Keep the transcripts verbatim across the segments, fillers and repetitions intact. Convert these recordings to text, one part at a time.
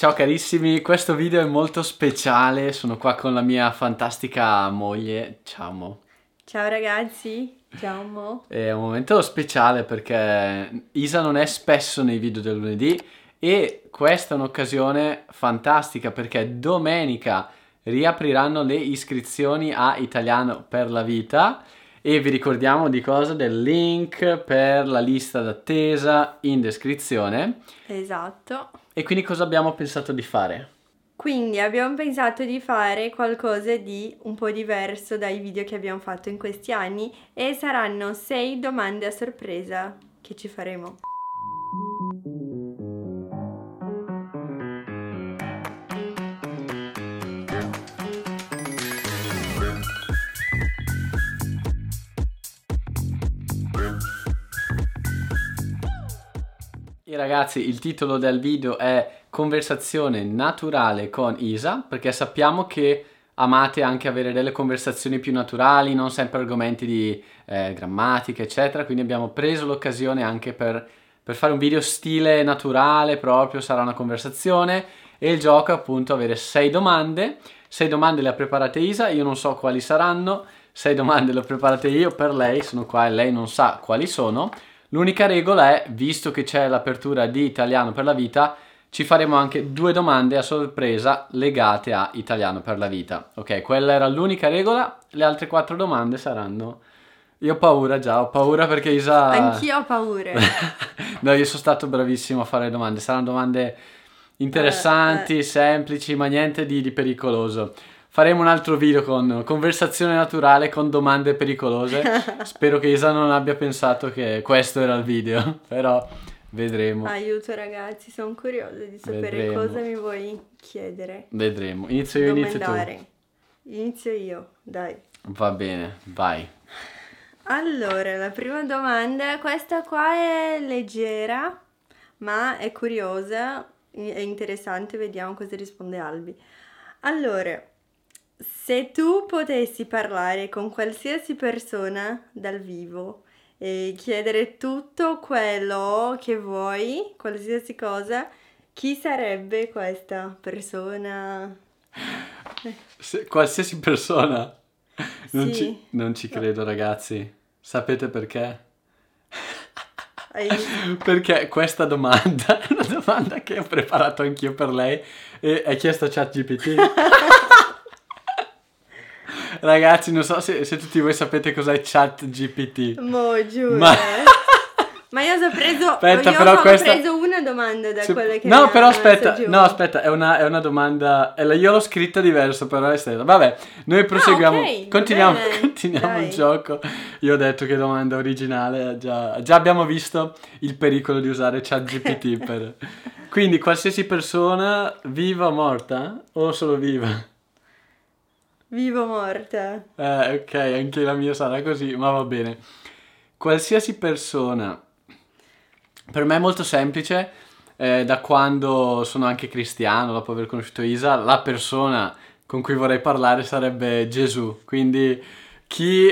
Ciao carissimi, questo video è molto speciale, sono qua con la mia fantastica moglie, ciao Mo. Ciao ragazzi, ciao Mo. È un momento speciale perché Isa non è spesso nei video del lunedì e questa è un'occasione fantastica perché domenica riapriranno le iscrizioni a Italiano per la vita e vi ricordiamo di cosa? Del link per la lista d'attesa in descrizione. Esatto. E quindi cosa abbiamo pensato di fare? Quindi abbiamo pensato di fare qualcosa di un po' diverso dai video che abbiamo fatto in questi anni e saranno sei domande a sorpresa che ci faremo. E ragazzi, il titolo del video è Conversazione naturale con Isa, perché sappiamo che amate anche avere delle conversazioni più naturali, non sempre argomenti di eh, grammatica, eccetera. Quindi abbiamo preso l'occasione anche per, per fare un video stile naturale, proprio sarà una conversazione. E il gioco è appunto avere sei domande. Sei domande le ha preparate Isa, io non so quali saranno. Sei domande le ho preparate io per lei, sono qua e lei non sa quali sono. L'unica regola è, visto che c'è l'apertura di Italiano per la vita, ci faremo anche due domande a sorpresa legate a Italiano per la vita. Ok, quella era l'unica regola, le altre quattro domande saranno... Io ho paura già, ho paura perché Isa... Anch'io ho paura. No, io sono stato bravissimo a fare domande, saranno domande interessanti, Eh, eh. semplici, ma niente di, di pericoloso. Faremo un altro video con conversazione naturale con domande pericolose. Spero che Isa non abbia pensato che questo era il video, però vedremo. Aiuto ragazzi, sono curiosa di sapere Vedremo. cosa mi vuoi chiedere. Vedremo. Inizio io, inizio tu. Domandare. Inizio io, dai. Va bene, vai. Allora, la prima domanda, questa qua è leggera, ma è curiosa, è interessante, vediamo cosa risponde Albi. Allora, se tu potessi parlare con qualsiasi persona dal vivo e chiedere tutto quello che vuoi, qualsiasi cosa, chi sarebbe questa persona? Se- qualsiasi persona. Non Sì, ci, non ci credo, ragazzi. Sapete perché? hai- Perché questa domanda è una domanda che ho preparato anch'io per lei e hai chiesto a ChatGPT. Ragazzi, non so se, se tutti voi sapete cos'è ChatGPT. Mo, giuro. Ma... eh. Ma io ho preso, Aspetta, io però ho questa... preso una domanda da Se- quelle che No, mi però ha aspetta, messo giù. no, aspetta, è una, è una domanda... è la- Io l'ho scritta diverso, però è stessa. Vabbè, noi proseguiamo, Ah, ok, va continuiamo, bene, continuiamo il dai. gioco. Io ho detto che domanda originale, già, già abbiamo visto il pericolo di usare ChatGPT per... Quindi, qualsiasi persona, viva o morta? O solo viva? Vivo o morta. Eh, ok, anche la mia sarà così, ma va bene. Qualsiasi persona, per me è molto semplice, eh, da quando sono anche cristiano, dopo aver conosciuto Isa, la persona con cui vorrei parlare sarebbe Gesù. Quindi chi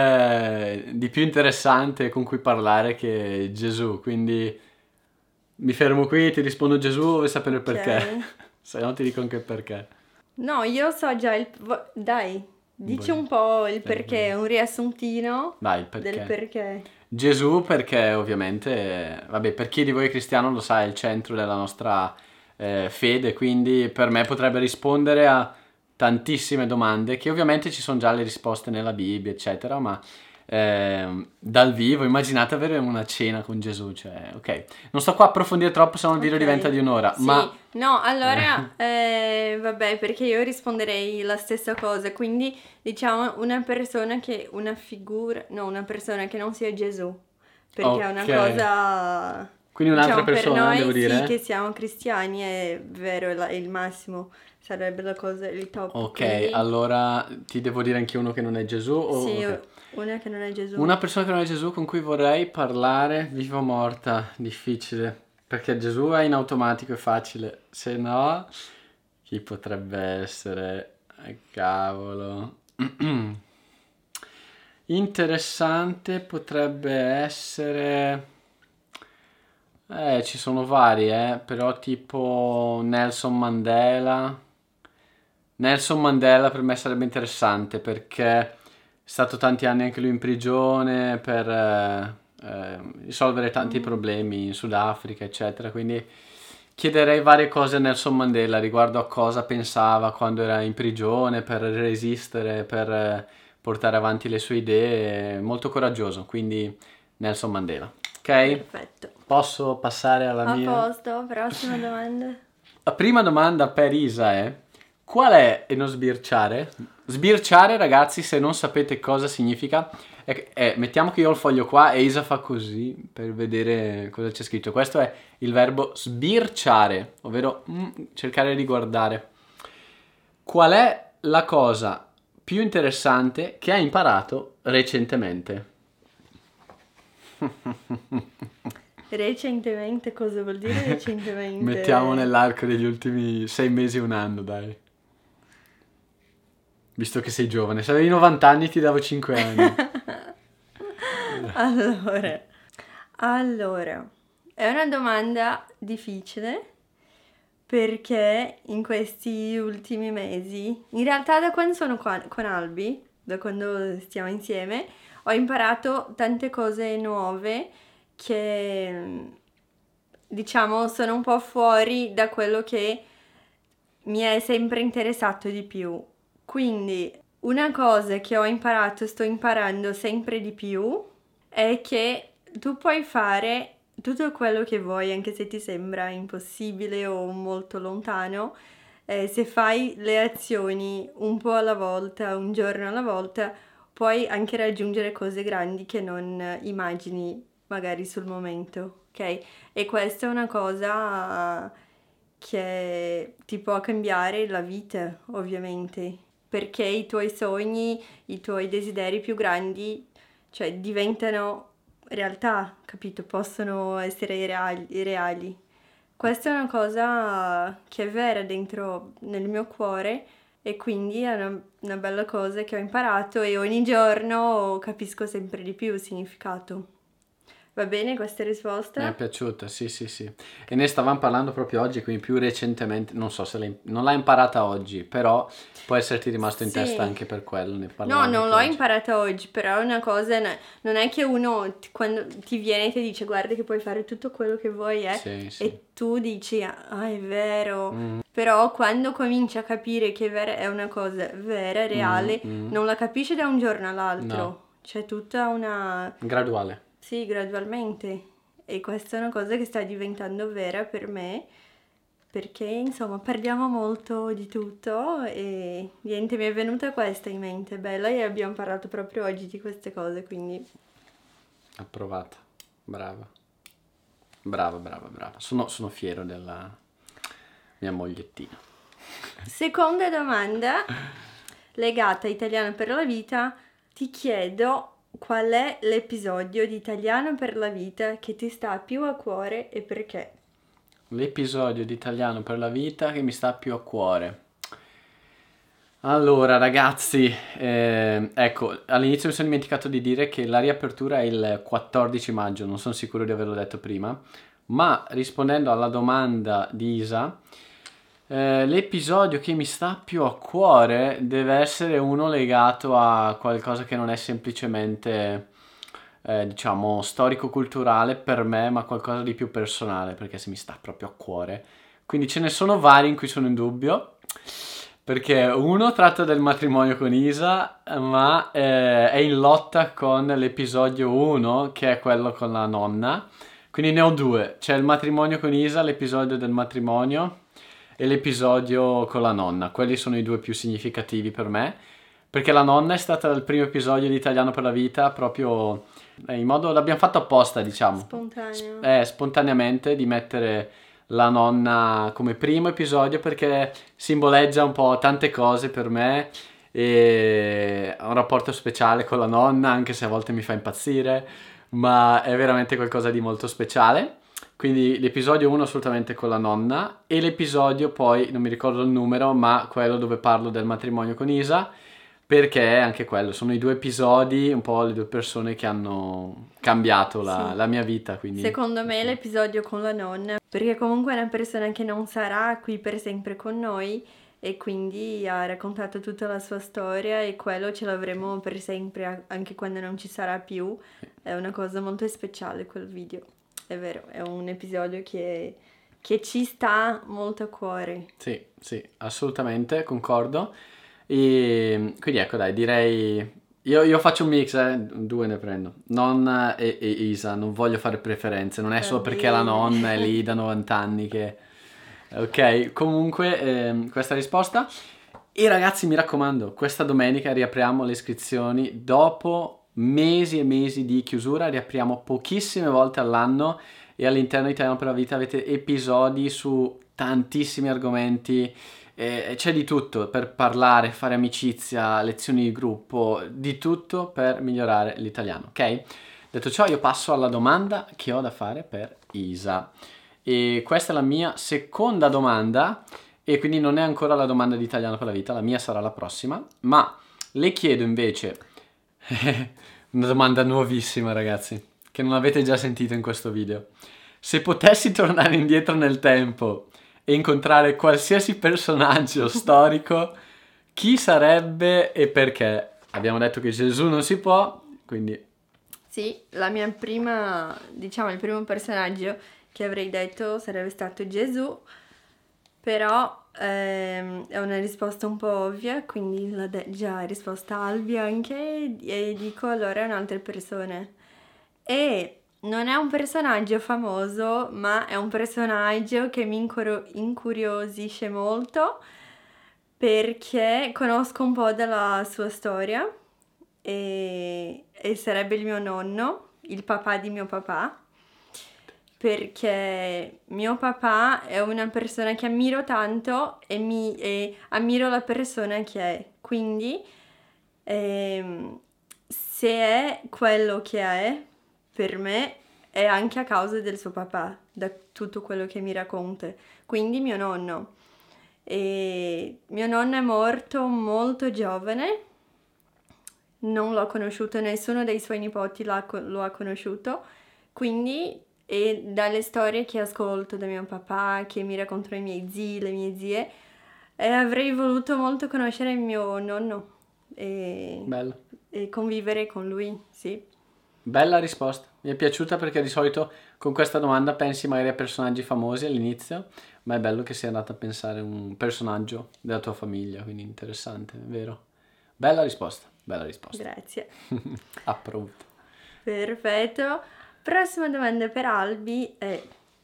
è di più interessante con cui parlare che Gesù? Quindi mi fermo qui, ti rispondo Gesù, vuoi sapere il perché? Ok. Se no ti dico anche il perché. No, io so già il... vo- Dai, dici Vuoi- un po' il eh, perché, un riassuntino Vai, il del perché? perché. Gesù perché ovviamente, vabbè, per chi di voi è cristiano lo sa, è il centro della nostra eh, fede, quindi per me potrebbe rispondere a tantissime domande che ovviamente ci sono già le risposte nella Bibbia, eccetera, ma ehm, dal vivo immaginate avere una cena con Gesù, cioè, ok, non sto qua a approfondire troppo se no il video Ok. diventa di un'ora, Sì, ma no, allora, eh, vabbè, perché io risponderei la stessa cosa, quindi diciamo una persona che, una figura, no, una persona che non sia Gesù, perché è una ok, cosa, quindi un'altra diciamo, per persona noi devo sì dire? che siamo cristiani è vero, è la- è il massimo, sarebbe la cosa, il top, Ok, quindi allora ti devo dire anche uno che non è Gesù o... sì, ok. una che non è Gesù. Una persona che non è Gesù con cui vorrei parlare, viva o morta, difficile, perché Gesù è in automatico e facile, se no, chi potrebbe essere? Eh, cavolo. Interessante potrebbe essere... Eh, ci sono vari, eh, però tipo Nelson Mandela. Nelson Mandela per me sarebbe interessante perché è stato tanti anni anche lui in prigione per eh, eh, risolvere tanti Mm. problemi in Sudafrica, eccetera. Quindi chiederei varie cose a Nelson Mandela riguardo a cosa pensava quando era in prigione per resistere, per eh, portare avanti le sue idee. Molto coraggioso, quindi Nelson Mandela. Ok? Perfetto. Posso passare alla A mia? posto, prossima domanda. La prima domanda per Isa è: qual è, e non sbirciare? Sbirciare, ragazzi, se non sapete cosa significa, è, è- mettiamo che io ho il foglio qua e Isa fa così per vedere cosa c'è scritto. Questo è il verbo sbirciare, ovvero mm, cercare di guardare. Qual è la cosa più interessante che hai imparato recentemente? Recentemente, cosa vuol dire recentemente? Mettiamo nell'arco degli ultimi sei mesi, un anno, dai. Visto che sei giovane, se avevi novanta anni ti davo cinque anni. Allora, allora, è una domanda difficile perché in questi ultimi mesi, in realtà da quando sono qua- con Albi, da quando stiamo insieme, ho imparato tante cose nuove che, diciamo, sono un po' fuori da quello che mi è sempre interessato di più. Quindi una cosa che ho imparato, sto imparando sempre di più, è che tu puoi fare tutto quello che vuoi, anche se ti sembra impossibile o molto lontano, eh, se fai le azioni un po' alla volta, un giorno alla volta, puoi anche raggiungere cose grandi che non eh, immagini magari sul momento, ok? E questa è una cosa che ti può cambiare la vita, ovviamente, perché i tuoi sogni, i tuoi desideri più grandi, cioè diventano realtà, capito? Possono essere reali. reali. Questa è una cosa che è vera dentro nel mio cuore e quindi è una, una bella cosa che ho imparato e ogni giorno capisco sempre di più il significato. Va bene questa Mi è risposta? piaciuta, sì, sì, sì. E ne stavamo parlando proprio oggi, quindi più recentemente, non so se l'hai, non l'hai imparata oggi, però può esserti rimasto in testa Sì. anche per quello, ne No, parlavamo non proprio l'ho oggi. imparata oggi, però è una cosa, no- non è che uno ti- quando ti viene e ti dice guarda che puoi fare tutto quello che vuoi, eh, Sì, sì. e tu dici ah è vero, Mm, però quando cominci a capire che è vera- è una cosa vera, mm, reale, mm. non la capisci da un giorno No, all'altro, c'è tutta una... graduale. sì, gradualmente, e questa è una cosa che sta diventando vera per me perché insomma parliamo molto di tutto e niente, mi è venuta questa in mente, bella, e abbiamo parlato proprio oggi di queste cose, quindi Approvata. Brava. Brava, brava, brava. Sono, sono fiero della mia mogliettina. seconda domanda legata a Italiano per la vita, ti chiedo qual è l'episodio di Italiano per la vita che ti sta più a cuore e perché? L'episodio di Italiano per la vita che mi sta più a cuore. Allora, ragazzi, eh, ecco, all'inizio mi sono dimenticato di dire che la riapertura è il quattordici maggio, non sono sicuro di averlo detto prima, ma rispondendo alla domanda di Isa, eh, l'episodio che mi sta più a cuore deve essere uno legato a qualcosa che non è semplicemente, eh, diciamo, storico-culturale per me, ma qualcosa di più personale, perché se mi sta proprio a cuore. Quindi ce ne sono vari in cui sono in dubbio, perché uno tratta del matrimonio con Isa, ma eh, è in lotta con l'episodio uno, che è quello con la nonna. Quindi ne ho due. C'è il matrimonio con Isa, l'episodio del matrimonio, e l'episodio con la nonna. Quelli sono i due più significativi per me, perché la nonna è stata il primo episodio di Italiano per la vita, proprio eh, in modo... l'abbiamo fatto apposta, diciamo, Spontaneo. eh, spontaneamente, di mettere la nonna come primo episodio, perché simboleggia un po' tante cose per me e ho un rapporto speciale con la nonna, anche se a volte mi fa impazzire, ma è veramente qualcosa di molto speciale. Quindi l'episodio uno assolutamente con la nonna e l'episodio poi, non mi ricordo il numero, ma quello dove parlo del matrimonio con Isa, perché anche quello, sono i due episodi, un po' le due persone che hanno cambiato la, Sì. la mia vita, quindi... Secondo me sì. l'episodio con la nonna, perché comunque è una persona che non sarà qui per sempre con noi e quindi ha raccontato tutta la sua storia e quello ce l'avremo per sempre a- anche quando non ci sarà più. È una cosa molto speciale quel video, è vero, è un episodio che, che ci sta molto a cuore. Sì, sì, assolutamente, concordo. E quindi ecco, dai, direi... Io, io faccio un mix, eh, due ne prendo. Nonna e, e Isa, non voglio fare preferenze, non è Va solo perché la bene. nonna è lì da novanta anni che... Ok, comunque, ehm, questa risposta. E ragazzi, mi raccomando, questa domenica riapriamo le iscrizioni dopo mesi e mesi di chiusura, riapriamo pochissime volte all'anno e all'interno di Italiano per la Vita avete episodi su tantissimi argomenti, eh, c'è di tutto per parlare, fare amicizia, lezioni di gruppo, di tutto per migliorare l'italiano, ok? Detto ciò, io passo alla domanda che ho da fare per Isa. E questa è la mia seconda domanda e quindi non è ancora la domanda di Italiano per la Vita, la mia sarà la prossima, ma le chiedo invece una domanda nuovissima, ragazzi, che non avete già sentito in questo video. Se potessi tornare indietro nel tempo e incontrare qualsiasi personaggio storico, chi sarebbe e perché? Abbiamo detto che Gesù non si può, quindi Sì, la mia prima, diciamo, il primo personaggio che avrei detto sarebbe stato Gesù, però ehm, è una risposta un po' ovvia, quindi l'ha de- già risposta Albi anche, e dico allora un'altra persona. E non è un personaggio famoso, ma è un personaggio che mi incuro- incuriosisce molto perché conosco un po' della sua storia e, e sarebbe il mio nonno, il papà di mio papà, perché mio papà è una persona che ammiro tanto e, mi, e ammiro la persona che è, quindi ehm, se è quello che è, per me è anche a causa del suo papà, da tutto quello che mi racconta, quindi mio nonno. E mio nonno è morto molto giovane, non l'ho conosciuto, nessuno dei suoi nipoti l'ha co- lo ha conosciuto, quindi e dalle storie che ascolto da mio papà, che mi raccontano i miei zii, le mie zie, eh, avrei voluto molto conoscere mio nonno e, bello. e convivere con lui, sì. Bella risposta, mi è piaciuta perché di solito con questa domanda pensi magari a personaggi famosi all'inizio, ma è bello che sia andata a pensare a un personaggio della tua famiglia, quindi interessante, vero? Bella risposta, bella risposta. Grazie. Approved. Perfetto. Prossima domanda per Albi è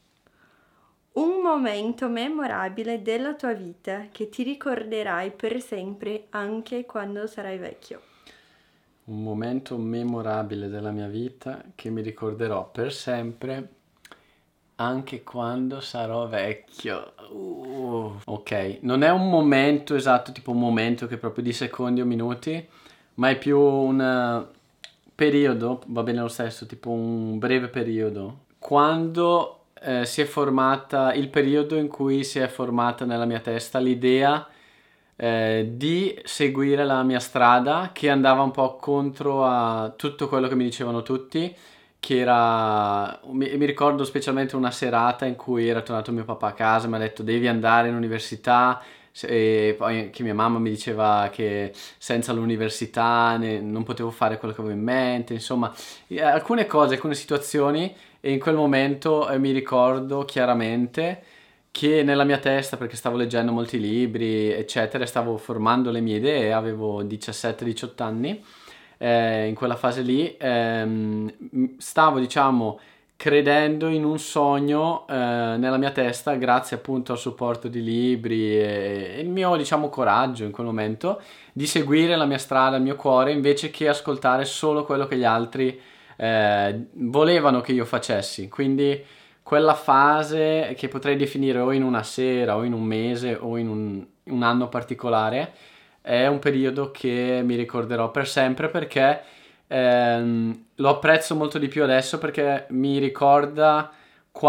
un momento memorabile della tua vita che ti ricorderai per sempre anche quando sarai vecchio. Un momento memorabile della mia vita che mi ricorderò per sempre anche quando sarò vecchio. Uh, ok, non è un momento esatto, tipo un momento che è proprio di secondi o minuti, ma è più un eh, periodo, va bene lo stesso, tipo un breve periodo. Quando eh, si è formata, il periodo in cui si è formata nella mia testa l'idea eh, di seguire la mia strada che andava un po' contro a tutto quello che mi dicevano tutti, che era, mi, mi ricordo specialmente una serata in cui era tornato mio papà a casa e mi ha detto devi andare in università se- e poi anche mia mamma mi diceva che senza l'università ne- non potevo fare quello che avevo in mente, insomma, eh, alcune cose, alcune situazioni e in quel momento eh, mi ricordo chiaramente che nella mia testa, perché stavo leggendo molti libri, eccetera, stavo formando le mie idee, avevo diciassette diciotto anni, eh, in quella fase lì, ehm, m- stavo, diciamo, credendo in un sogno, eh, nella mia testa, grazie appunto al supporto di libri e, e il mio, diciamo, coraggio in quel momento, di seguire la mia strada, il mio cuore, invece che ascoltare solo quello che gli altri, eh, volevano che io facessi. Quindi quella fase che potrei definire o in una sera o in un mese o in un, un anno particolare è un periodo che mi ricorderò per sempre perché ehm, lo apprezzo molto di più adesso perché mi ricorda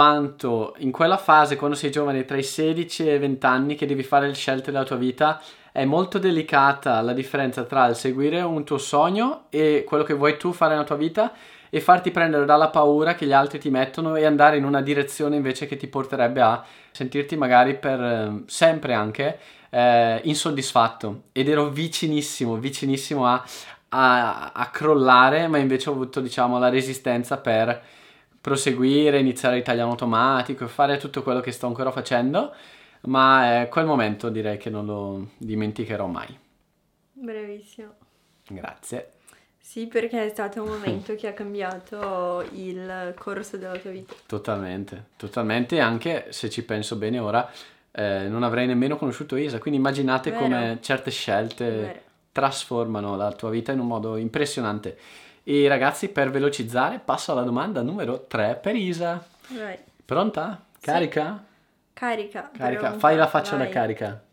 quanto in quella fase, quando sei giovane, tra i sedici e i venti anni, che devi fare le scelte della tua vita, è molto delicata la differenza tra il seguire un tuo sogno e quello che vuoi tu fare nella tua vita e farti prendere dalla paura che gli altri ti mettono e andare in una direzione invece che ti porterebbe a sentirti magari per eh, sempre anche eh, insoddisfatto. Ed ero vicinissimo, vicinissimo a, a, a crollare, ma invece ho avuto, diciamo, la resistenza per proseguire, iniziare l'italiano automatico e fare tutto quello che sto ancora facendo, ma eh, quel momento direi che non lo dimenticherò mai. Bravissimo. Grazie. Sì, perché è stato un momento che ha cambiato il corso della tua vita. Totalmente, totalmente, anche se ci penso bene ora, eh, non avrei nemmeno conosciuto Isa, quindi immaginate Vero. come certe scelte Vero. trasformano la tua vita in un modo impressionante. E ragazzi, per velocizzare, passo alla domanda numero tre per Isa. Vai. Pronta? Carica? Carica. Carica, pronta, fai la faccia vai. da carica.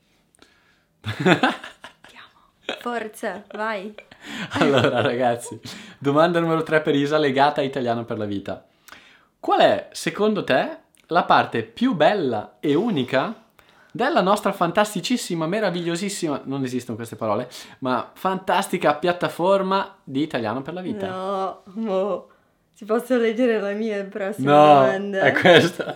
Forza, vai. Allora ragazzi, domanda numero tre per Isa legata a Italiano per la vita. Qual è, secondo te, la parte più bella e unica della nostra fantasticissima, meravigliosissima, non esistono queste parole, ma fantastica piattaforma di Italiano per la vita? No, mo. Ti posso leggere la mia prossima No, domanda? è questa.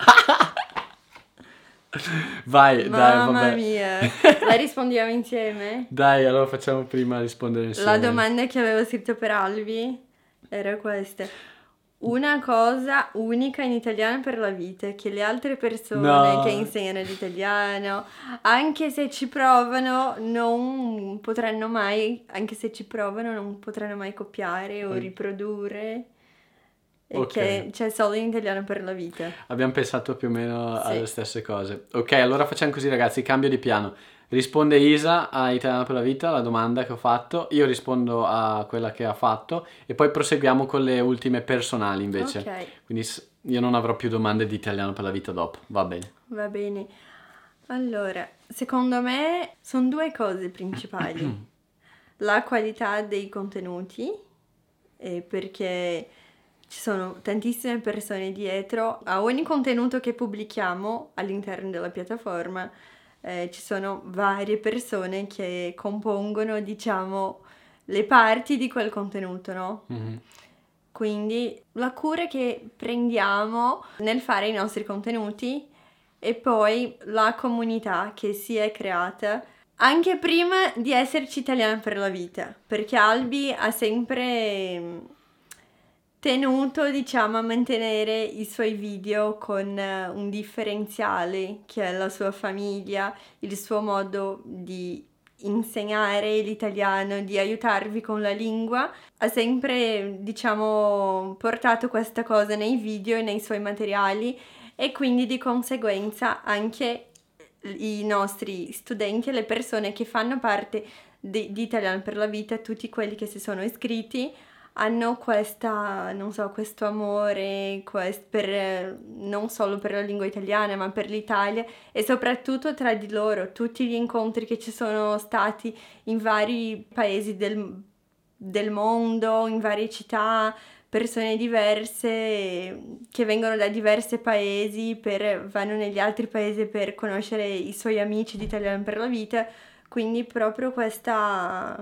Vai, dai, Mamma vabbè. mia. La rispondiamo insieme? Dai, allora facciamo prima rispondere insieme. La domanda che avevo scritto per Albi era questa. Una cosa unica in italiano per la vita, che le altre persone No. che insegnano l'italiano, anche se ci provano, non potranno mai, anche se ci provano, non potranno mai copiare o Ok. riprodurre. E Ok. che c'è solo in italiano per la vita. Abbiamo pensato più o meno Sì. alle stesse cose. Ok, allora facciamo così ragazzi, cambio di piano. Risponde Isa a Italiano per la vita, la domanda che ho fatto, io rispondo a quella che ha fatto e poi proseguiamo con le ultime personali invece. Ok, Quindi s- io non avrò più domande di Italiano per la vita dopo, va bene. va bene. Allora, secondo me sono due cose principali. La qualità dei contenuti, eh, perché ci sono tantissime persone dietro a ogni contenuto che pubblichiamo all'interno della piattaforma. Eh, ci sono varie persone che compongono, diciamo, le parti di quel contenuto, no? Mhm. Quindi la cura che prendiamo nel fare i nostri contenuti e poi la comunità che si è creata anche prima di esserci Italiano per la vita, perché Albi ha sempre mm, tenuto, diciamo, a mantenere i suoi video con eh, un differenziale che è la sua famiglia, il suo modo di insegnare l'italiano, di aiutarvi con la lingua. Ha sempre, diciamo, portato questa cosa nei video e nei suoi materiali e quindi di conseguenza anche i nostri studenti e le persone che fanno parte di, di Italiano per la vita, tutti quelli che si sono iscritti, hanno questa, non so, questo amore quest- per, non solo per la lingua italiana, ma per l'Italia e soprattutto tra di loro, tutti gli incontri che ci sono stati in vari paesi del, del mondo, in varie città, persone diverse che vengono da diversi paesi, per, vanno negli altri paesi per conoscere i suoi amici di Italiano per la vita, quindi proprio questa...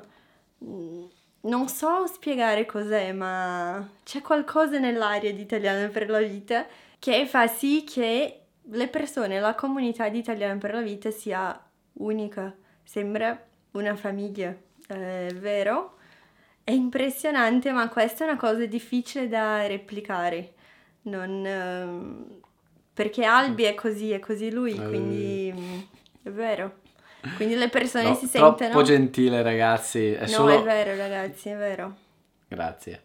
Non so spiegare cos'è, ma c'è qualcosa nell'aria di Italiano per la vita che fa sì che le persone, la comunità di Italiano per la vita sia unica. Sembra una famiglia, è vero? È impressionante, ma questa è una cosa difficile da replicare. Non, ehm, perché Albi è così, è così lui, Eh. quindi mm, è vero. Quindi le persone Tro- si sentono... Troppo gentile ragazzi, è No, solo... è vero ragazzi, è vero. Grazie.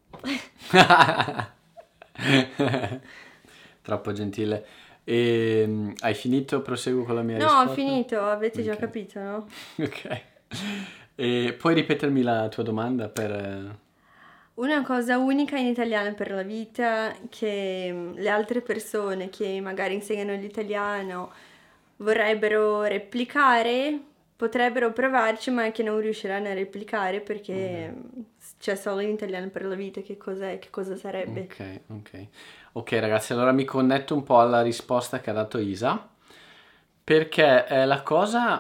Troppo gentile. E, hai finito? Proseguo con la mia No, risposta? ho finito, avete già Ok. capito, no? Ok. E puoi ripetermi la tua domanda per... eh, Una cosa unica in italiano per la vita che mm, le altre persone che magari insegnano l'italiano vorrebbero replicare, potrebbero provarci, ma che non riusciranno a replicare perché mm, c'è solo in italiano per la vita, che cos'è, che cosa sarebbe. Ok, ok. Ok ragazzi, allora mi connetto un po' alla risposta che ha dato Isa, perché eh, la cosa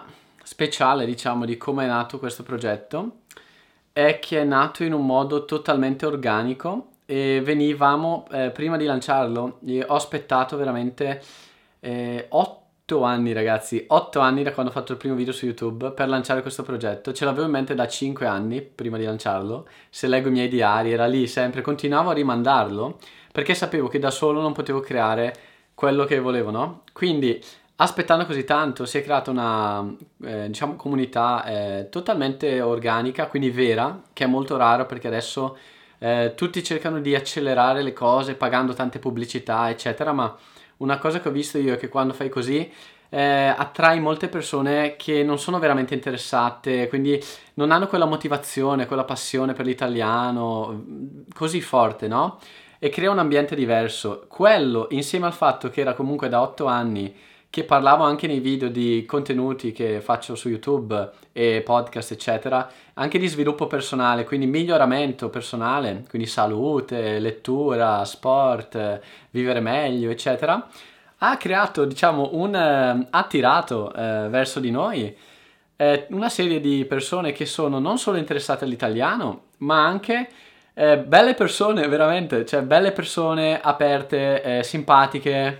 speciale, diciamo, di come è nato questo progetto è che è nato in un modo totalmente organico e venivamo, eh, prima di lanciarlo, io ho aspettato veramente eh, otto anni, ragazzi, otto anni da quando ho fatto il primo video su YouTube per lanciare questo progetto. Ce l'avevo in mente da cinque anni prima di lanciarlo. Se leggo i miei diari, era lì sempre, continuavo a rimandarlo perché sapevo che da solo non potevo creare quello che volevo, no? Quindi, aspettando così tanto, si è creata una, eh, diciamo, comunità eh, totalmente organica, quindi vera, che è molto raro perché adesso eh, tutti cercano di accelerare le cose pagando tante pubblicità, eccetera, ma una cosa che ho visto io è che quando fai così eh, attrai molte persone che non sono veramente interessate, quindi non hanno quella motivazione, quella passione per l'italiano mm, così forte, no? E crea un ambiente diverso. Quello, insieme al fatto che era comunque da otto anni che parlavo anche nei video di contenuti che faccio su YouTube e podcast, eccetera, anche di sviluppo personale, quindi miglioramento personale, quindi salute, lettura, sport, vivere meglio, eccetera, ha creato, diciamo, un eh, ha attirato eh, verso di noi eh, una serie di persone che sono non solo interessate all'italiano, ma anche eh, belle persone, veramente, cioè belle persone aperte, eh, simpatiche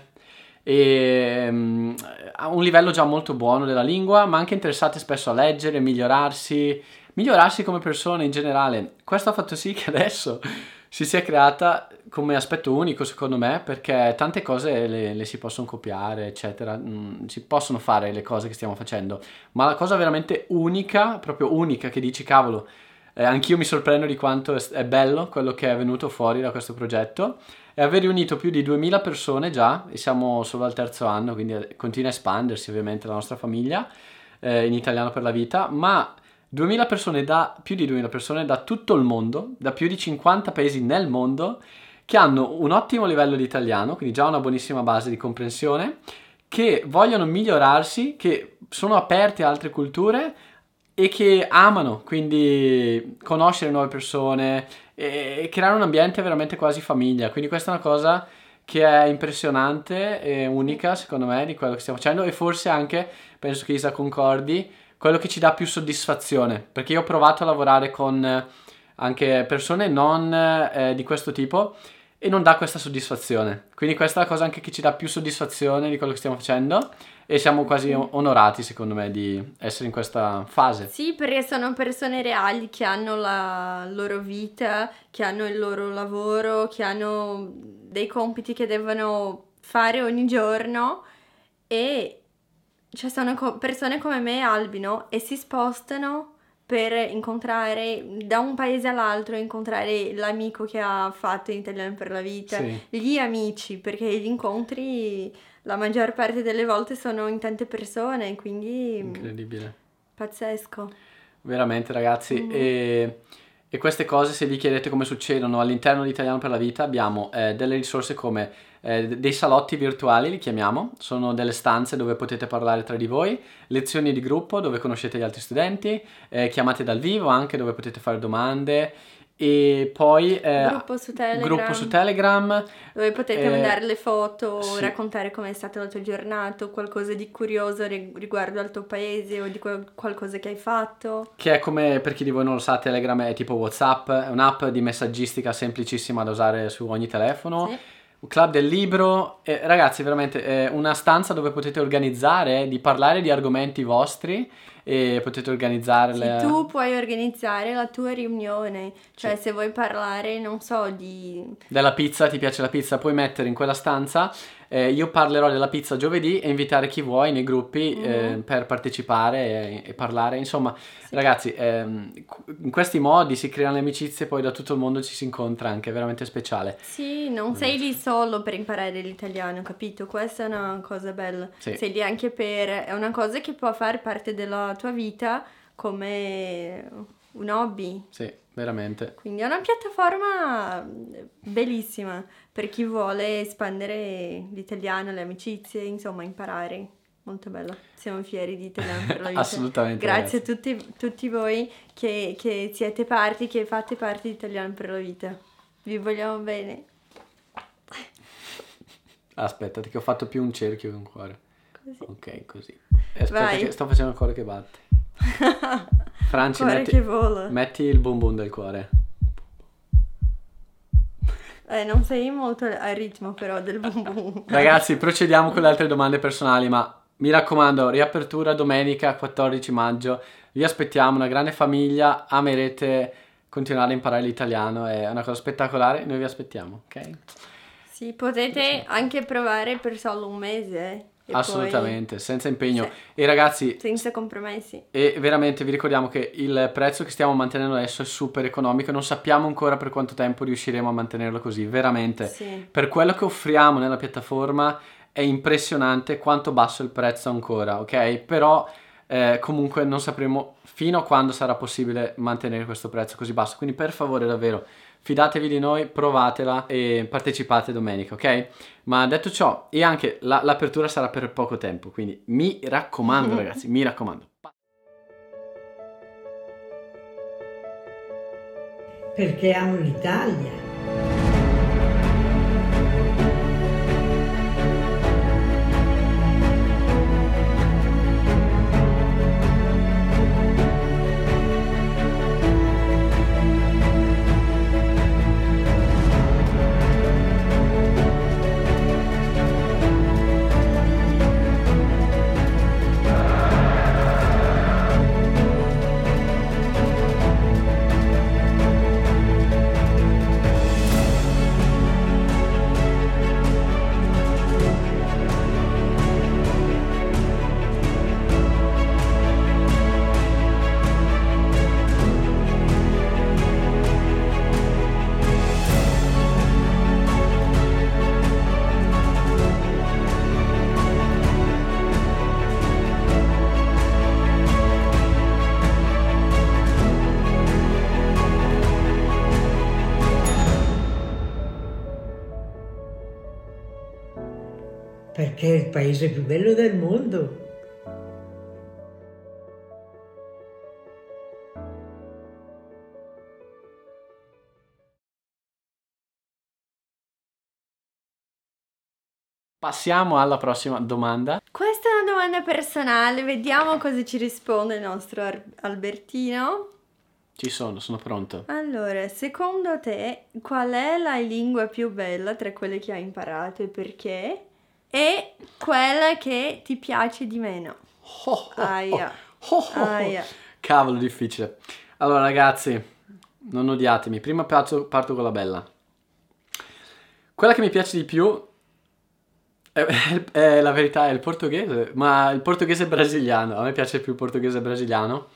e mm, a un livello già molto buono della lingua, ma anche interessate spesso a leggere, migliorarsi, migliorarsi come persone in generale. Questo ha fatto sì che adesso si sia creata come aspetto unico, secondo me, perché tante cose le, le si possono copiare, eccetera, mm, si possono fare le cose che stiamo facendo, ma la cosa veramente unica, proprio unica, che dici, cavolo, eh, anch'io mi sorprendo di quanto è, è bello quello che è venuto fuori da questo progetto, e aver riunito più di duemila persone già, e siamo solo al terzo anno, quindi eh, continua a espandersi ovviamente la nostra famiglia, eh, in Italiano per la Vita, ma duemila persone da, più di duemila persone da tutto il mondo, da più di cinquanta paesi nel mondo, che hanno un ottimo livello di italiano, quindi già una buonissima base di comprensione, che vogliono migliorarsi, che sono aperti a altre culture e che amano quindi conoscere nuove persone e creare un ambiente veramente quasi famiglia. Quindi questa è una cosa che è impressionante e unica, secondo me, di quello che stiamo facendo, e forse anche, penso che Isa concordi, quello che ci dà più soddisfazione, perché io ho provato a lavorare con eh, anche persone non eh, di questo tipo e non dà questa soddisfazione. Quindi questa è la cosa anche che ci dà più soddisfazione di quello che stiamo facendo, e siamo quasi Sì. onorati, secondo me, di essere in questa fase. Sì, perché sono persone reali che hanno la loro vita, che hanno il loro lavoro, che hanno dei compiti che devono fare ogni giorno e cioè sono co- persone come me e Albi, no? E si spostano per incontrare da un paese all'altro, incontrare l'amico che ha fatto Italiano per la Vita, Sì, gli amici, perché gli incontri la maggior parte delle volte sono in tante persone, quindi incredibile. pazzesco. Veramente, ragazzi. Mhm. E, e queste cose, se vi chiedete come succedono all'interno di Italiano per la Vita, abbiamo eh, delle risorse come eh, dei salotti virtuali, li chiamiamo, sono delle stanze dove potete parlare tra di voi, lezioni di gruppo dove conoscete gli altri studenti, eh, chiamate dal vivo anche dove potete fare domande, e poi eh, Gruppo su gruppo su Telegram, Telegram. dove potete eh, mandare le foto, sì. raccontare com'è stata la tua giornata, o qualcosa di curioso ri- riguardo al tuo paese o di qual- qualcosa che hai fatto. Che è come, per chi di voi non lo sa, Telegram è tipo WhatsApp, è un'app di messaggistica semplicissima da usare su ogni telefono. Sì. Un club del libro, e, ragazzi, veramente è una stanza dove potete organizzare, di parlare di argomenti vostri, e potete organizzare Sì, le... tu puoi organizzare la tua riunione, cioè Sì. se vuoi parlare, non so, di... Della pizza, ti piace la pizza, puoi mettere in quella stanza. Eh, io parlerò della pizza giovedì e invitare chi vuoi nei gruppi eh, Mhm. per partecipare e, e parlare. Insomma, Sì. ragazzi, ehm, in questi modi si creano le amicizie, poi da tutto il mondo ci si incontra, anche è veramente speciale. Sì, non sei lì solo per imparare l'italiano, capito? Questa è una cosa bella. Sì, Sei lì anche per... È una cosa che può fare parte della tua vita come un hobby. sì, veramente. Quindi è una piattaforma bellissima per chi vuole espandere l'italiano, le amicizie, insomma, imparare. Molto bella. Siamo fieri di Italiano per la Vita. Assolutamente, Grazie a ragazzi. tutti, tutti voi che, che siete parte, che fate parte di Italiano per la Vita. Vi vogliamo bene. Aspetta, che ho fatto più un cerchio che un cuore. Così. Ok, così. Aspetta Vai. che sto facendo il cuore che batte. Franci, Cuore metti, che vola. metti il boom boom del cuore. Eh, non sei molto al ritmo però del boom boom. Ragazzi, procediamo con le altre domande personali, ma mi raccomando, riapertura domenica quattordici maggio. Vi aspettiamo, una grande famiglia, amerete continuare a imparare l'italiano, è una cosa spettacolare, noi vi aspettiamo, ok? Sì, potete anche provare per solo un mese. eh, E Assolutamente, poi senza impegno. Sì. E ragazzi, senza compromessi. e veramente vi ricordiamo che il prezzo che stiamo mantenendo adesso è super economico, non sappiamo ancora per quanto tempo riusciremo a mantenerlo così, veramente. Sì. Per quello che offriamo nella piattaforma è impressionante quanto basso il prezzo ancora, ok? Però eh, comunque non sapremo fino a quando sarà possibile mantenere questo prezzo così basso, quindi per favore davvero fidatevi di noi, provatela e partecipate domenica, ok? Ma detto ciò, e anche la- l'apertura sarà per poco tempo, quindi mi raccomando ragazzi, mi raccomando. Perché amo l'Italia. Perché è il paese più bello del mondo. Passiamo alla prossima domanda. Questa è una domanda personale, vediamo cosa ci risponde il nostro Ar- Albertino. Ci sono, sono pronto. Allora, secondo te qual è la lingua più bella tra quelle che hai imparato e perché? E quella che ti piace di meno? Oh, oh, oh. Aia. Oh, oh, oh. Aia. Cavolo, difficile. Allora ragazzi, non odiatemi, prima parto, parto con la bella. Quella che mi piace di più è, è- è la verità, è il portoghese, ma il portoghese brasiliano. A me piace più il portoghese brasiliano.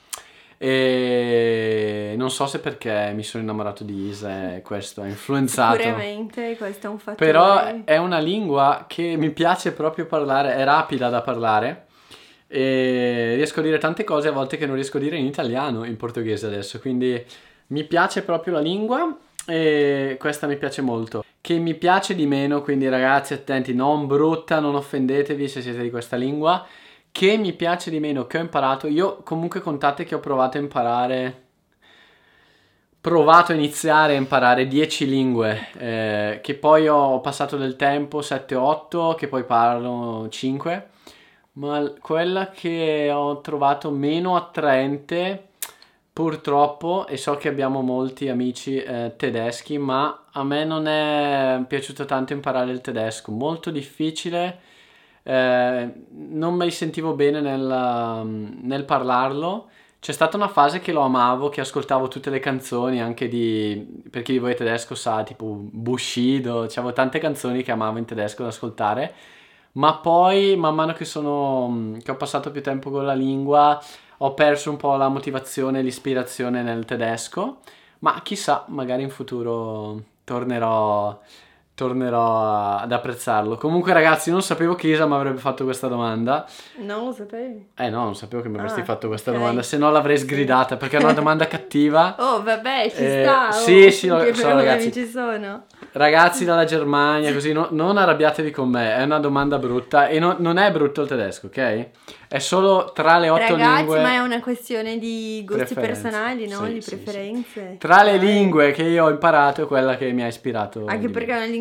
E non so se perché mi sono innamorato di Isa e questo ha influenzato. Sicuramente questo è un fattore. Però è una lingua che mi piace proprio parlare, è rapida da parlare e riesco a dire tante cose a volte che non riesco a dire in italiano, in portoghese adesso, quindi mi piace proprio la lingua e questa mi piace molto. Che mi piace di meno, quindi ragazzi attenti, non brutta, non offendetevi se siete di questa lingua. Che mi piace di meno, che ho imparato, io comunque contate che ho provato a imparare, provato a iniziare a imparare dieci lingue, eh, che poi ho passato del tempo, sette otto, che poi parlo cinque, ma l- quella che ho trovato meno attraente, purtroppo, e so che abbiamo molti amici eh, tedeschi, ma a me non è piaciuto tanto imparare il tedesco, molto difficile. Eh, non mi sentivo bene nel, nel parlarlo. C'è stata una fase che lo amavo, che ascoltavo tutte le canzoni, anche di, per chi di voi è tedesco sa, tipo Bushido, c'avevo tante canzoni che amavo in tedesco da ascoltare, ma poi man mano che sono, che ho passato più tempo con la lingua, ho perso un po' la motivazione e l'ispirazione nel tedesco, ma chissà, magari in futuro tornerò tornerò ad apprezzarlo. Comunque ragazzi, non sapevo che Isa mi avrebbe fatto questa domanda. Non lo sapevi? Eh no, non sapevo che mi avresti Ah, fatto questa ok. domanda, se no l'avrei sgridata perché è una domanda cattiva. Oh, vabbè, ci Eh, sta. oh, sì, sì, lo- che so, problemi ragazzi. ci sono. Ragazzi dalla Germania, così no- non arrabbiatevi con me, è una domanda brutta e no- non è brutto il tedesco, ok? È solo tra le otto Ragazzi, lingue. ma è una questione di gusti Preferenze. personali, no? Sì, Di sì, sì. preferenze. Tra le Dai. lingue che io ho imparato è quella che mi ha ispirato. Anche di perché meno. è una lingua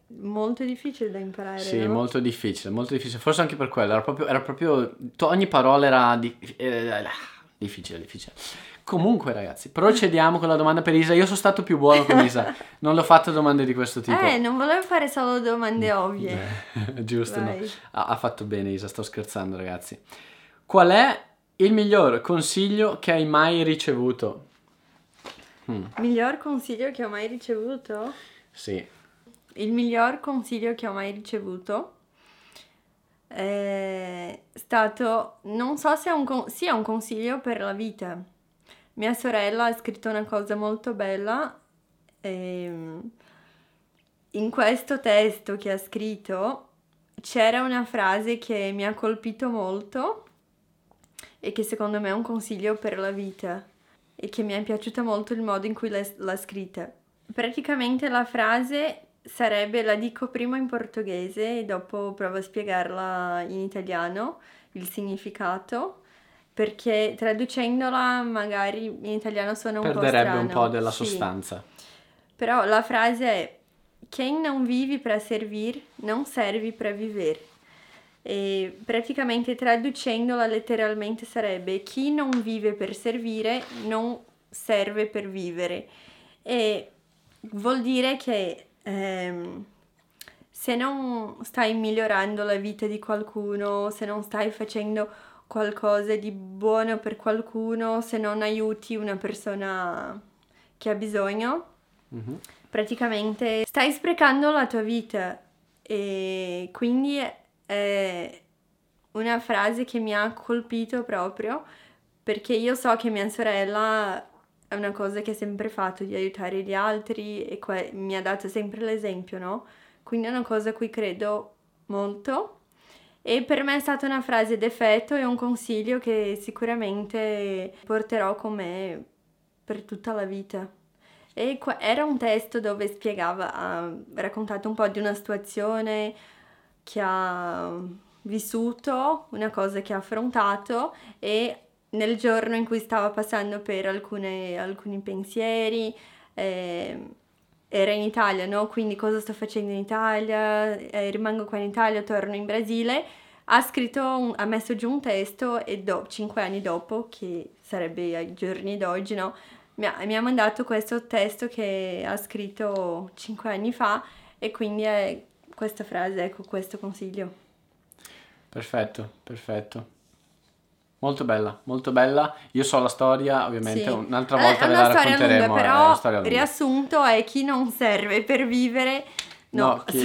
molto difficile da imparare, Sì, no? molto difficile, molto difficile. Forse anche per quello, era proprio, era proprio to- ogni parola era di- eh, difficile, difficile. Comunque, ragazzi, procediamo con la domanda per Isa. Io sono stato più buono con Isa, non le ho fatto domande di questo tipo. Eh, non volevo fare solo domande ovvie. Eh, giusto, no. Vai. Ha, ha fatto bene Isa, sto scherzando, ragazzi. Qual è il miglior consiglio che hai mai ricevuto? Mm, Miglior consiglio che ho mai ricevuto? sì, Il miglior consiglio che ho mai ricevuto è stato, non so se è un, con- sia un consiglio per la vita. Mia sorella ha scritto una cosa molto bella e in questo testo che ha scritto c'era una frase che mi ha colpito molto e che secondo me è un consiglio per la vita e che mi è piaciuta molto il modo in cui l'ha, l'ha scritta. Praticamente la frase sarebbe, la dico prima in portoghese e dopo provo a spiegarla in italiano, il significato, perché traducendola magari in italiano suona un po' perderebbe strano. un po' della Sì. sostanza. Però la frase è: quem não vive para servir, non serve para viver. E praticamente traducendola letteralmente sarebbe: chi non vive per servire non serve per vivere. E vuol dire che ehm, se non stai migliorando la vita di qualcuno, se non stai facendo qualcosa di buono per qualcuno, se non aiuti una persona che ha bisogno, Mhm. praticamente stai sprecando la tua vita. E quindi è una frase che mi ha colpito proprio perché io so che mia sorella è una cosa che ha sempre fatto, di aiutare gli altri, e que- mi ha dato sempre l'esempio, no? Quindi è una cosa a cui credo molto e per me è stata una frase d'effetto e un consiglio che sicuramente porterò con me per tutta la vita. E qua- era un testo dove spiegava, ha raccontato un po' di una situazione che ha vissuto, una cosa che ha affrontato, e nel giorno in cui stava passando per alcune- alcuni pensieri, eh, era in Italia, no? Quindi cosa sto facendo in Italia? Eh, rimango qua in Italia, torno in Brasile. Ha scritto, un- ha messo giù un testo e do- cinque anni dopo, che sarebbe ai giorni d'oggi, no? Mi ha, mi ha mandato questo testo che ha scritto cinque anni fa e quindi è questa frase, ecco, questo consiglio. Perfetto, perfetto. Molto bella, molto bella. Io so la storia, ovviamente, Sì. un'altra Eh, volta è ve una la storia lunga, racconteremo, è però una storia lunga. riassunto è: chi non serve per vivere, no, No, chi...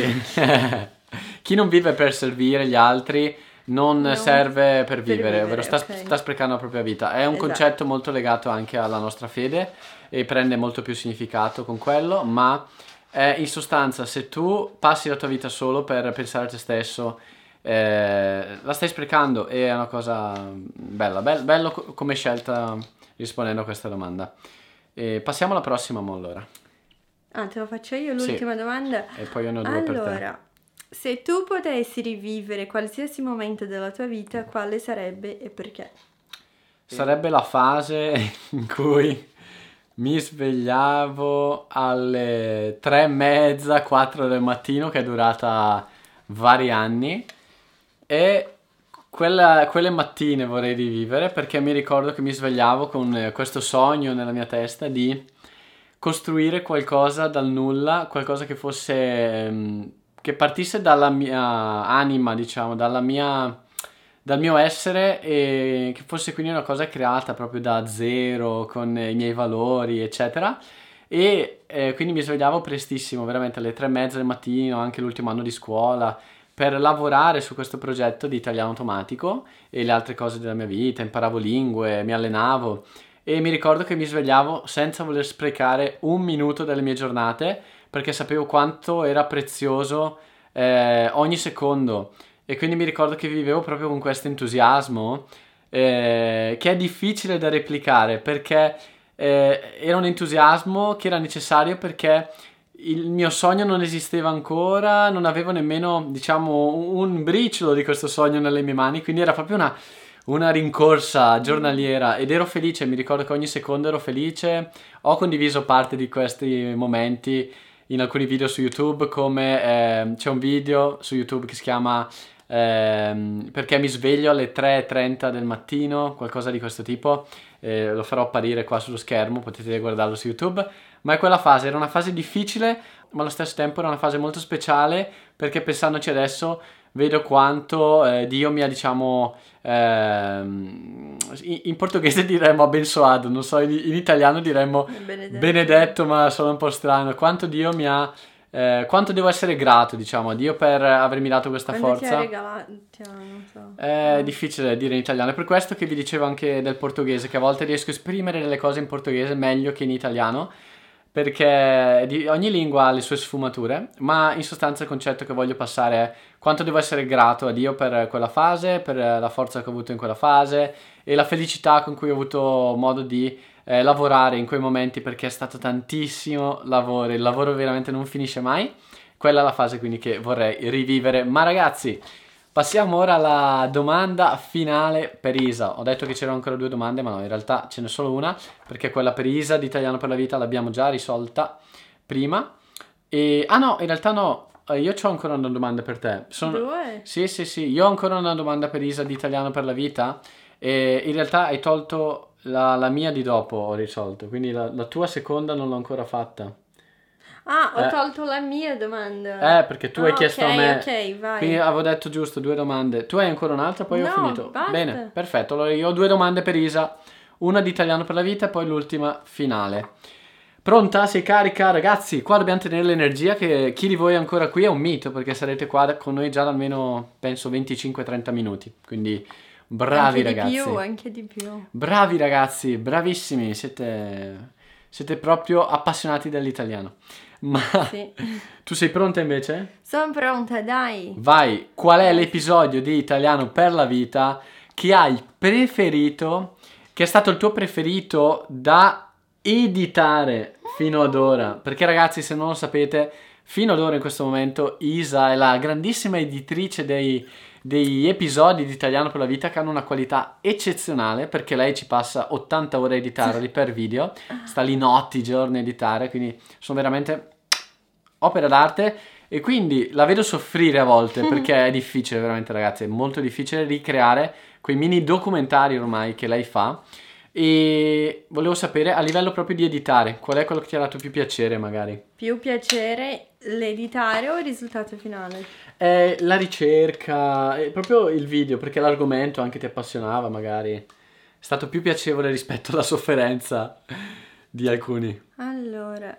chi non vive per servire gli altri non Non serve per per vivere, vivere, ovvero sta, ok. sta sprecando la propria vita. È un Esatto. concetto molto legato anche alla nostra fede e prende molto più significato con quello, ma è in sostanza, se tu passi la tua vita solo per pensare a te stesso, eh, la stai sprecando, e è una cosa bella, Bel- bello co- come scelta rispondendo a questa domanda. E passiamo alla prossima, mo, allora. Ah, te lo faccio io Sì. l'ultima domanda? E poi io ne ho due per te. Allora, se tu potessi rivivere qualsiasi momento della tua vita, quale sarebbe e perché? Sarebbe la fase in cui mi svegliavo alle tre e mezza, quattro del mattino, che è durata vari anni, e quella- quelle mattine vorrei rivivere perché mi ricordo che mi svegliavo con eh, questo sogno nella mia testa di costruire qualcosa dal nulla, qualcosa che fosse, ehm, che partisse dalla mia anima, diciamo, dalla mia, dal mio essere, e che fosse quindi una cosa creata proprio da zero, con i miei valori, eccetera. E eh, quindi mi svegliavo prestissimo, veramente alle tre e mezza del mattino, anche l'ultimo anno di scuola, per lavorare su questo progetto di italiano automatico e le altre cose della mia vita. Imparavo lingue, mi allenavo, e mi ricordo che mi svegliavo senza voler sprecare un minuto delle mie giornate, perché sapevo quanto era prezioso eh, ogni secondo, e quindi mi ricordo che vivevo proprio con questo entusiasmo, eh, che è difficile da replicare, perché eh, era un entusiasmo che era necessario perché il mio sogno non esisteva ancora, non avevo nemmeno, diciamo, un briciolo di questo sogno nelle mie mani, quindi era proprio una, una rincorsa giornaliera, ed ero felice, mi ricordo che ogni secondo ero felice. Ho condiviso parte di questi momenti in alcuni video su YouTube, come eh, c'è un video su YouTube che si chiama ehm, Perché mi sveglio alle tre e trenta del mattino, qualcosa di questo tipo, eh, lo farò apparire qua sullo schermo, potete guardarlo su YouTube, ma è quella fase, era una fase difficile, ma allo stesso tempo era una fase molto speciale, perché pensandoci adesso vedo quanto eh, Dio mi ha, diciamo, ehm, in, in portoghese diremmo abençoado, non so, in, in italiano diremmo Benedetto. benedetto, ma sono un po' strano, quanto Dio mi ha, eh, quanto devo essere grato, diciamo, a Dio per avermi dato questa Quando ti ha forza. regalato, cioè, non so. È difficile dire in italiano, è per questo che vi dicevo anche del portoghese, che a volte riesco a esprimere delle cose in portoghese meglio che in italiano, perché di- ogni lingua ha le sue sfumature, ma in sostanza il concetto che voglio passare è quanto devo essere grato a Dio per quella fase, per la forza che ho avuto in quella fase e la felicità con cui ho avuto modo di eh, lavorare in quei momenti, perché è stato tantissimo lavoro, il lavoro veramente non finisce mai. Quella è la fase quindi che vorrei rivivere. Ma ragazzi, passiamo ora alla domanda finale per Isa. Ho detto che c'erano ancora due domande, ma no, in realtà ce n'è solo una, perché quella per Isa di Italiano per la Vita l'abbiamo già risolta prima. E... Ah no, in realtà no, eh, io ho ancora una domanda per te. Sono... Due? Sì, sì, sì, io ho ancora una domanda per Isa di Italiano per la Vita e in realtà hai tolto la, la mia di dopo, ho risolto, quindi la, la tua seconda non l'ho ancora fatta. Ah, ho Eh. tolto la mia domanda. Eh, perché tu hai Ah, chiesto ok, a me. ok, vai. Quindi avevo detto giusto due domande. Tu hai ancora un'altra, poi ho No, finito. basta. Bene, perfetto. Allora io ho due domande per Isa, una di Italiano per la Vita e poi l'ultima finale. Pronta? Sei carica? Ragazzi, qua dobbiamo tenere l'energia, che chi di voi è ancora qui è un mito, perché sarete qua con noi già da almeno, penso, venticinque trenta minuti. Quindi bravi anche ragazzi. di più, anche di più. Bravi ragazzi, bravissimi, siete, siete proprio appassionati dell'italiano. Ma Sì. tu sei pronta invece? Sono pronta, dai. Vai, qual è l'episodio di Italiano per la Vita che hai preferito, che è stato il tuo preferito da editare fino ad ora? Perché ragazzi, se non lo sapete, fino ad ora in questo momento Isa è la grandissima editrice dei, degli episodi di Italiano per la Vita, che hanno una qualità eccezionale, perché lei ci passa ottanta ore a editarli per video, sta lì notti, giorni a editare, quindi sono veramente opera d'arte. E quindi la vedo soffrire a volte, perché è difficile veramente ragazzi, è molto difficile ricreare quei mini documentari ormai che lei fa. E volevo sapere a livello proprio di editare, qual è quello che ti ha dato più piacere magari? Più piacere l'editare o il risultato finale? È la ricerca, è proprio il video, perché l'argomento anche ti appassionava magari. È stato più piacevole rispetto alla sofferenza di alcuni. Allora,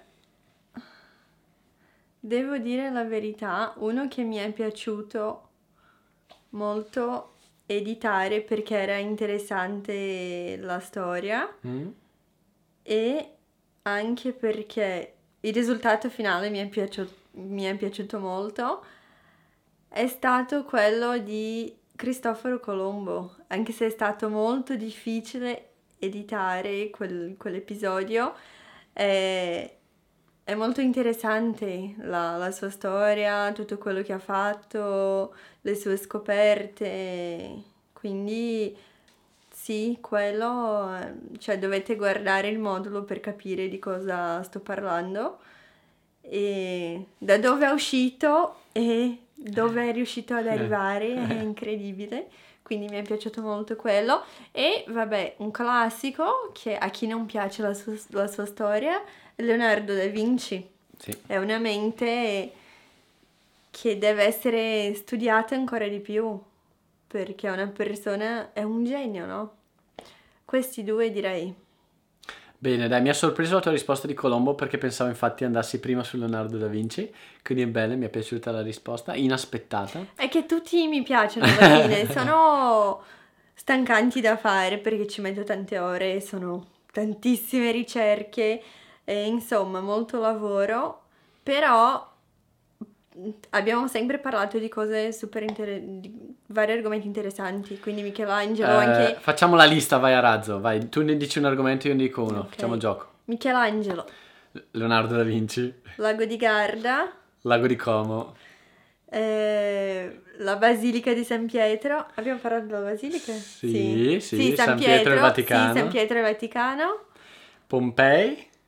devo dire la verità, uno che mi è piaciuto molto editare perché era interessante la storia Mm? e anche perché il risultato finale mi è piaciuto, mi è piaciuto molto, è stato quello di Cristoforo Colombo, anche se è stato molto difficile editare quel- quell'episodio. È, è molto interessante la, la sua storia, tutto quello che ha fatto, le sue scoperte, quindi sì, quello, eh, cioè dovete guardare il modulo per capire di cosa sto parlando e da dove è uscito e dove è riuscito ad arrivare, è incredibile, quindi mi è piaciuto molto quello. E vabbè, un classico che a chi non piace la sua, la sua storia, Leonardo da Vinci. Sì. È una mente che deve essere studiata ancora di più, perché è una persona, è un genio, no? Questi due direi. Bene, dai, mi ha sorpreso la tua risposta di Colombo, perché pensavo infatti andassi prima su Leonardo da Vinci, quindi è bene, mi è piaciuta la risposta, inaspettata. È che tutti mi piacciono alla fine, sono stancanti da fare perché ci metto tante ore, sono tantissime ricerche, e insomma molto lavoro, però abbiamo sempre parlato di cose super interessanti, di vari argomenti interessanti, quindi Michelangelo Eh, anche... Facciamo la lista, vai a razzo, vai, tu ne dici un argomento, io ne dico uno, Ok. facciamo il gioco. Michelangelo, Leonardo da Vinci, Lago di Garda, Lago di Como, eh, la Basilica di San Pietro. Abbiamo parlato della Basilica? Sì, sì, San Pietro e Vaticano. Sì, San Pietro e Vaticano. Pompei,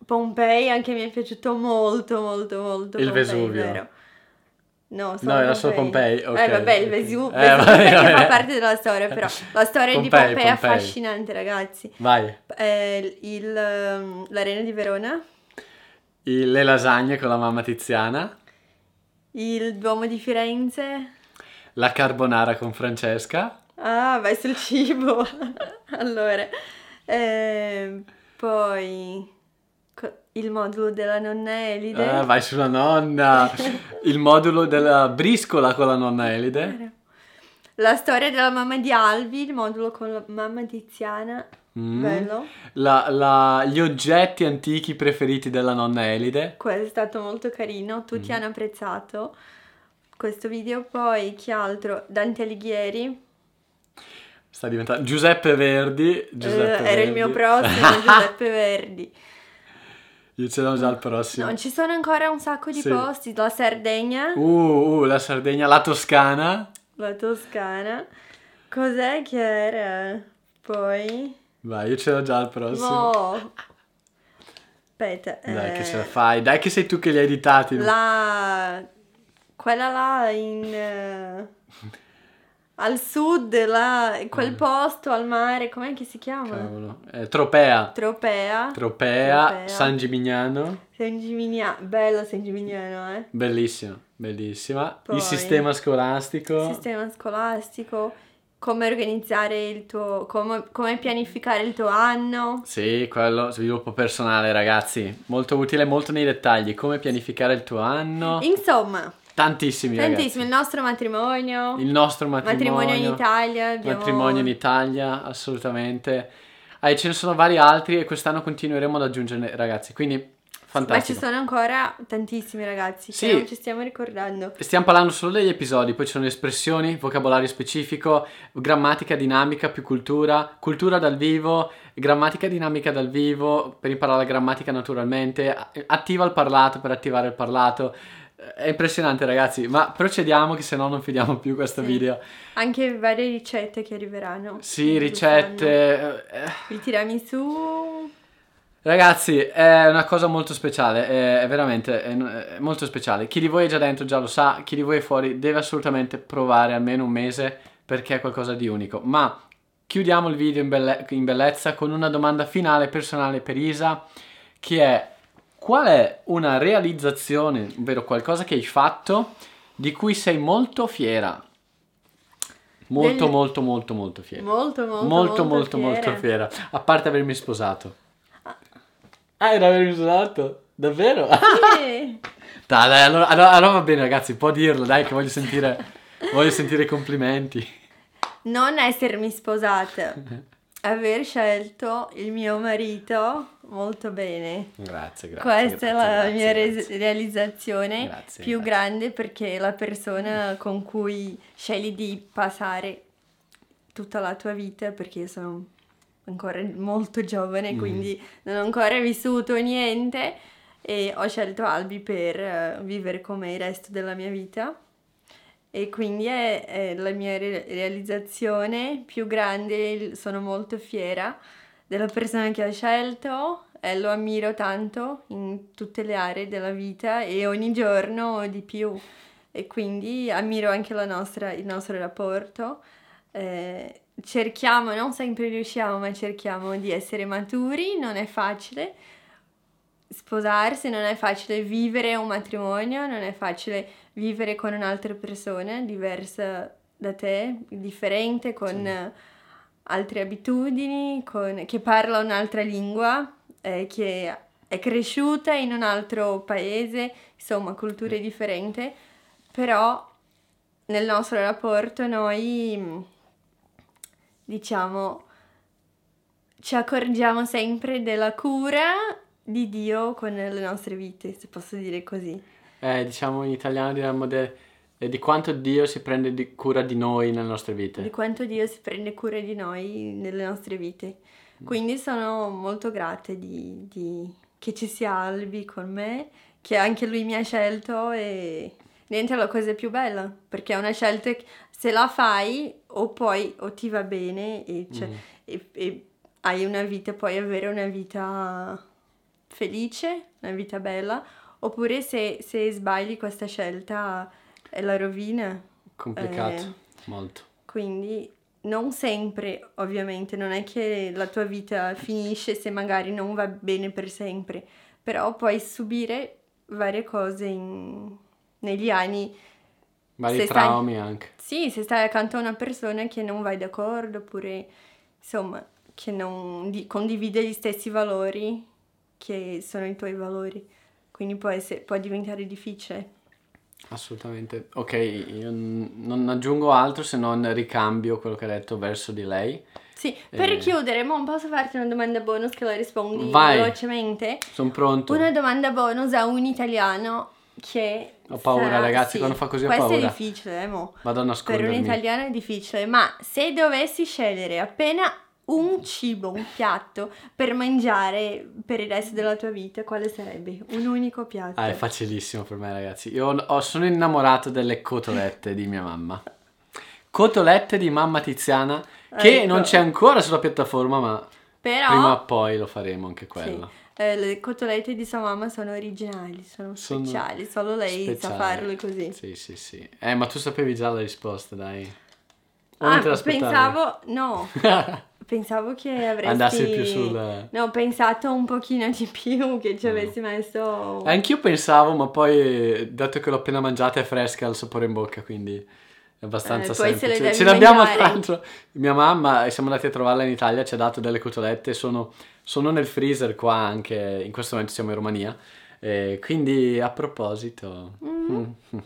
Pompei anche mi è piaciuto molto, molto, molto. Il Pompei, Vesuvio. vero? No, solo No, era solo Pompei. Pompei, ok. Eh, vabbè, il ok. Vesu- Eh, Vesuvio vabbè, perché fa vabbè. parte della storia, però la storia di Pompei, Pompei è Pompei. affascinante, ragazzi. Vai. Eh, il, ehm, l'Arena di Verona, Il- le lasagne con la mamma Tiziana. il Duomo di Firenze. La carbonara con Francesca. Ah, vai sul cibo. Allora, ehm, poi co- il modulo della nonna Elide. Ah, vai sulla nonna. Il modulo della briscola con la nonna Elide. La storia della mamma di Albi, il modulo con la mamma Tiziana. Mm. Bello. La- la- gli oggetti antichi preferiti della nonna Elide. Questo è stato molto carino, tutti Mm. hanno apprezzato questo video. Poi, chi altro? Dante Alighieri. Sta diventando Giuseppe Verdi. Giuseppe Eh, era il Verdi. mio prossimo, Giuseppe Verdi. Io ce l'ho già al prossimo. No, ci sono ancora un sacco di Sì. posti. La Sardegna, Uh, uh, la Sardegna, la Toscana. la Toscana. Cos'è che era? Poi... Vai, io ce l'ho già al prossimo. No. Aspetta. Dai, che eh, ce la fai. Dai, che sei tu che li hai editati. La... Quella là in... eh, al sud, là, quel posto al mare, com'è che si chiama? Cavolo. Eh, Tropea. Tropea. Tropea, Tropea. San Gimignano. San Gimignano. Bello San Gimignano, eh. Bellissima, bellissima. Poi- Il sistema scolastico. Sistema scolastico, come organizzare il tuo... come, come pianificare il tuo anno. Sì, quello, sviluppo personale, ragazzi. Molto utile, molto nei dettagli. Come pianificare il tuo anno. Insomma, Tantissimi, tantissimo. Il ragazzi. nostro matrimonio. Il nostro matrimonio. Matrimonio in Italia. Abbiamo... Matrimonio in Italia, assolutamente. Ah, e ce ne sono vari altri e quest'anno continueremo ad aggiungerne, ragazzi. Quindi, Ma ci fantastico. sono ancora tantissimi ragazzi Sì. che non ci stiamo ricordando. Stiamo parlando solo degli episodi, poi ci sono le espressioni, vocabolario specifico, grammatica dinamica più cultura, cultura dal vivo, grammatica dinamica dal vivo per imparare la grammatica naturalmente, attiva il parlato per attivare il parlato. È impressionante, ragazzi, ma procediamo che se no non fidiamo più questo Sì. video. Anche varie ricette che arriveranno. Sì, quest'anno. ricette. eh, Il tiramisù. Ragazzi, è una cosa molto speciale, è, è veramente è, è molto speciale. Chi di voi è già dentro già lo sa, chi di voi è fuori deve assolutamente provare almeno un mese perché è qualcosa di unico. Ma chiudiamo il video in, belle- in bellezza con una domanda finale personale per Isa, che è: qual è una realizzazione, ovvero qualcosa che hai fatto di cui sei molto fiera? Molto, Del- molto, molto, molto fiera. Molto, molto, molto, molto, molto, molto fiera. fiera. A parte avermi sposato. Ah, era avermi sposato? Davvero? Sì. Dai, dai, allora, allora, allora va bene, ragazzi, può dirlo, dai, che voglio sentire, voglio sentire i complimenti. Non essermi sposata, aver scelto il mio marito molto bene. Grazie, grazie. Questa è la grazie, mia grazie, res- grazie. realizzazione Grazie, più grazie. grande, perché è la persona con cui scegli di passare tutta la tua vita, perché io sono ancora molto giovane, Mm. quindi non ho ancora vissuto niente e ho scelto Albi per eh, vivere come il resto della mia vita. E quindi è, è la mia re- realizzazione più grande, il- sono molto fiera della persona che ho scelto e lo ammiro tanto in tutte le aree della vita e ogni giorno di più. E quindi ammiro anche la nostra, il nostro rapporto. Eh, cerchiamo, non sempre riusciamo, ma cerchiamo di essere maturi, non è facile sposarsi, non è facile vivere un matrimonio, non è facile vivere con un'altra persona diversa da te, differente, con Sì. eh, altre abitudini, con- che parla un'altra lingua, eh, che è cresciuta in un altro paese, insomma, culture differenti, però nel nostro rapporto noi, mh, diciamo, ci accorgiamo sempre della cura di Dio con le nostre vite, se posso dire così. Eh, diciamo in italiano diremmo de- eh, di quanto Dio si prende di- cura di noi nelle nostre vite. Di quanto Dio si prende cura di noi nelle nostre vite. Quindi sono molto grata di, di- che ci sia Albi con me, che anche lui mi ha scelto, e niente, è la cosa più bella, perché è una scelta che se la fai o poi o ti va bene e, cioè, Mm. e- e hai una vita, puoi avere una vita felice, una vita bella, oppure se, se sbagli questa scelta è la rovina. Complicato, Eh, molto. Quindi non sempre, ovviamente, non è che la tua vita finisce se magari non va bene per sempre, però puoi subire varie cose in- negli anni. Vari Se stai- traumi anche. Sì, se stai accanto a una persona che non vai d'accordo, oppure insomma, che non di- condivide gli stessi valori che sono i tuoi valori, quindi può essere, può diventare difficile. Assolutamente. Ok, io n- non aggiungo altro se non ricambio quello che ha detto verso di lei. Sì, per Eh. chiudere, mo posso farti una domanda bonus che la rispondi Vai. velocemente? Sono pronto. Una domanda bonus a un italiano che Ho paura, sarà- ragazzi, sì, quando fa così ho questo paura. è difficile, eh, mo. Vado a Per un nascondermi. italiano è difficile, ma se dovessi scegliere appena un cibo, un piatto per mangiare per il resto della tua vita, quale sarebbe? Un unico piatto. Ah, è facilissimo per me, ragazzi. Io ho- sono innamorato delle cotolette di mia mamma. Cotolette di mamma Tiziana, che Ecco. non c'è ancora sulla piattaforma, ma Però prima o poi lo faremo anche sì, quello. eh, le cotolette di sua mamma sono originali, sono Sono speciali, solo lei sa speciali. farle così. Sì, sì, sì. Eh, ma tu sapevi già la risposta, dai. O non Ah, te l'aspettavi? pensavo, no, pensavo che avresti... Andassi più sul... No, ho pensato un pochino di più, che ci avessi messo... Anch'io pensavo, ma poi, dato che l'ho appena mangiata, è fresca, ha il sapore in bocca, quindi è abbastanza Eh, poi se le semplice. devi Ce l'abbiamo mangiare. tra l'altro. Mia mamma, e siamo andati a trovarla in Italia, ci ha dato delle cotolette, sono, sono nel freezer qua anche, in questo momento siamo in Romania. Eh, quindi, a proposito... Mm.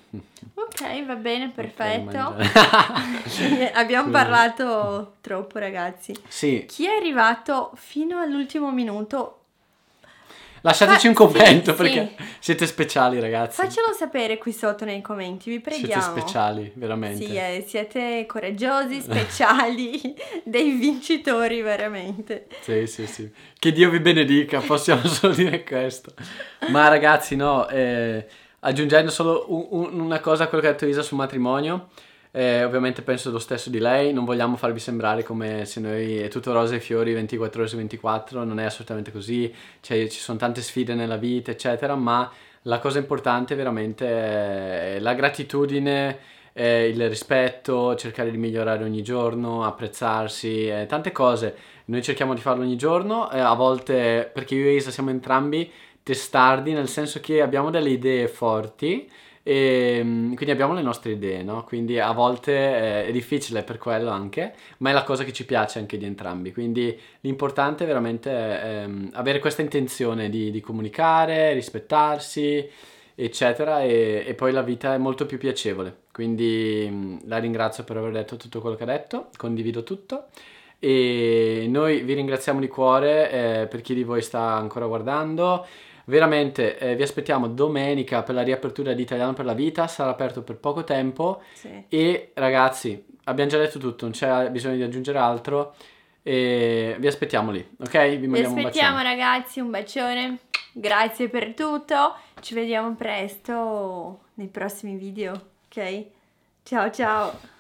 Ok, va bene, perfetto. mangiare. Abbiamo Scusa. parlato troppo, ragazzi. Sì, Chi è arrivato fino all'ultimo minuto, lasciateci un Fa- commento sì, perché siete speciali, ragazzi. faccelo sapere qui sotto nei commenti, vi Siete preghiamo. speciali, veramente. Sì, eh, siete coraggiosi, speciali, dei vincitori veramente. Sì, sì, sì. Che Dio vi benedica, possiamo solo dire questo. Ma ragazzi, no, eh, aggiungendo solo un- un- una cosa a quello che ha detto Isa sul matrimonio, eh, ovviamente penso lo stesso di lei, non vogliamo farvi sembrare come se noi è tutto rose e fiori ventiquattro ore su ventiquattro, non è assolutamente così, cioè, ci sono tante sfide nella vita, eccetera, ma la cosa importante veramente è la gratitudine, eh, il rispetto, cercare di migliorare ogni giorno, apprezzarsi, eh, tante cose. Noi cerchiamo di farlo ogni giorno, eh, a volte, perché io e Isa siamo entrambi testardi, nel senso che abbiamo delle idee forti e mm, quindi abbiamo le nostre idee, no? Quindi a volte eh, è difficile per quello anche, ma è la cosa che ci piace anche di entrambi. Quindi l'importante è veramente ehm, avere questa intenzione di, di comunicare, rispettarsi, eccetera, e, e poi la vita è molto più piacevole. Quindi mm, la ringrazio per aver detto tutto quello che ha detto, condivido tutto. E noi vi ringraziamo di cuore eh, per chi di voi sta ancora guardando. Veramente eh, vi aspettiamo domenica per la riapertura di Italiano per la Vita, sarà aperto per poco tempo Sì. e ragazzi abbiamo già detto tutto, non c'è bisogno di aggiungere altro e vi aspettiamo lì, ok? Vi Vi mandiamo un aspettiamo, bacione. ragazzi, un bacione. Grazie per tutto. Ci vediamo presto nei prossimi video, ok? Ciao ciao.